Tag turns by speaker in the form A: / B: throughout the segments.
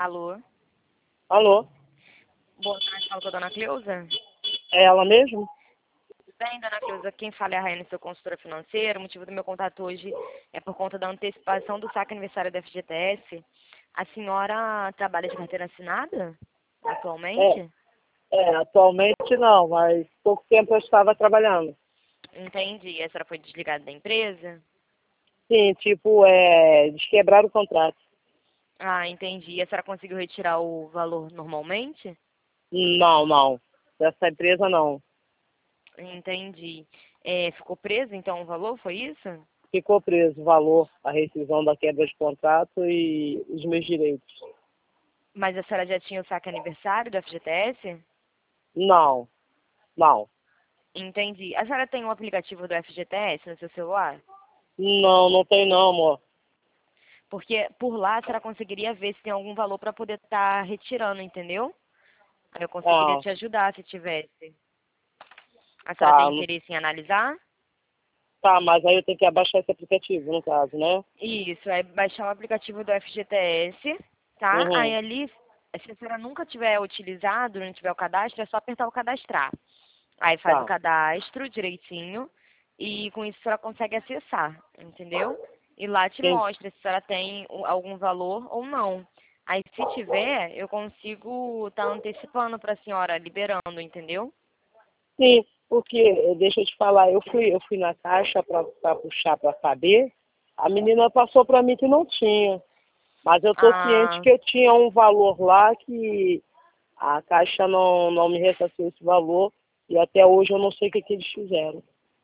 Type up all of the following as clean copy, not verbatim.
A: Alô?
B: Alô?
A: Boa tarde, falo com a dona Cleusa.
B: É ela mesmo?
A: Tudo bem, dona Cleusa? Quem fala é a Raiane, sua consultora financeira. O motivo do meu contato hoje é por conta da antecipação do saque aniversário da FGTS. A senhora trabalha de carteira assinada
B: É,
A: atualmente?
B: atualmente não, mas pouco tempo eu estava trabalhando.
A: Entendi. A senhora foi desligada da empresa?
B: Sim, tipo, eles quebraram o contrato.
A: Ah, entendi. E a senhora conseguiu retirar o valor normalmente?
B: Não, não. Dessa empresa não.
A: Entendi. É, ficou preso então o valor, foi isso?
B: Ficou preso o valor, a rescisão da quebra de contrato e os meus direitos.
A: Mas a senhora já tinha o saque aniversário do FGTS?
B: Não, não.
A: Entendi. A senhora tem o aplicativo do FGTS no seu celular?
B: Não, não tem não, amor.
A: Porque por lá a senhora conseguiria ver se tem algum valor para poder estar retirando, entendeu? Aí eu conseguiria
B: Ah,
A: te ajudar se tivesse. A senhora
B: tá,
A: tem interesse em analisar?
B: tá, mas aí eu tenho que abaixar esse aplicativo, no caso, né?
A: Isso, é baixar o aplicativo do FGTS, tá? Aí
B: Uhum,
A: ali, se a senhora nunca tiver utilizado, não tiver o cadastro, é só apertar o cadastrar. Aí faz o
B: tá.
A: cadastro direitinho e com isso a senhora consegue acessar, entendeu? E lá te
B: Sim,
A: mostra se a senhora tem algum valor ou não. Aí se tiver, eu consigo estar antecipando para a senhora, liberando, entendeu?
B: sim, porque, deixa eu te falar, eu fui na caixa para puxar para saber, a menina passou para mim que não tinha, mas eu estou ciente
A: Ah,
B: que eu tinha um valor lá que a caixa não me ressarciu esse valor e até hoje eu não sei o que eles fizeram.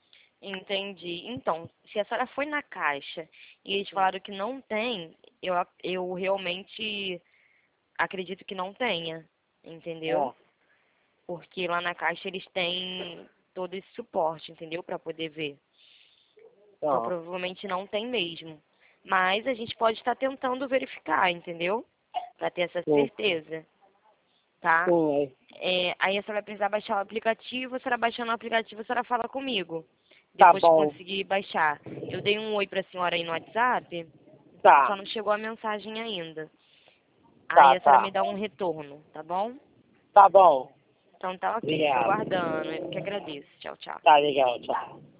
A: entendi. Então, se a senhora foi na caixa e eles falaram que não tem, eu realmente acredito que não tenha, entendeu?
B: Ó,
A: Porque lá na caixa eles têm todo esse suporte, entendeu? Para poder ver. Então,
B: ó,
A: provavelmente não tem mesmo. Mas a gente pode estar tentando verificar, entendeu? Para ter essa
B: sim,
A: certeza, tá?
B: sim,
A: É, aí a senhora vai precisar baixar o aplicativo. A senhora baixando o aplicativo, a senhora fala comigo.
B: tá
A: Depois que
B: bom,
A: conseguir baixar. Eu dei um oi para a senhora aí no WhatsApp,
B: tá,
A: só não chegou a mensagem ainda. Aí
B: tá,
A: a senhora
B: tá,
A: me dá um retorno, tá bom?
B: tá bom,
A: Então tá ok, fico
B: obrigado,
A: aguardando. Eu que agradeço. Tchau, tchau.
B: tá legal, tchau.